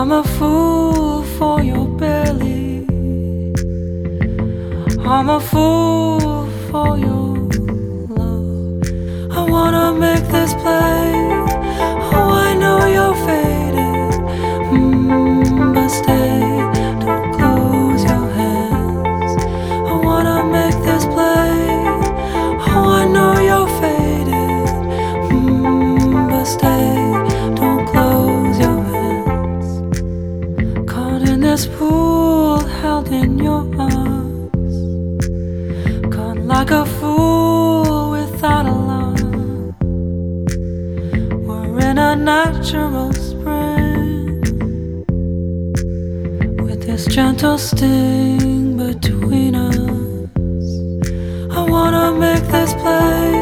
I'm a fool for your belly. I'm a fool for your love. I wanna make this play. Oh, I know you're faded, but stay, don't close your hands. I wanna make this play. Oh, I know you're faded, but stay, don't close your hands. Caught in this pool, held in your arms, caught like a fool without a line. We're in a natural spring, with this gentle sting between us. I wanna make this play.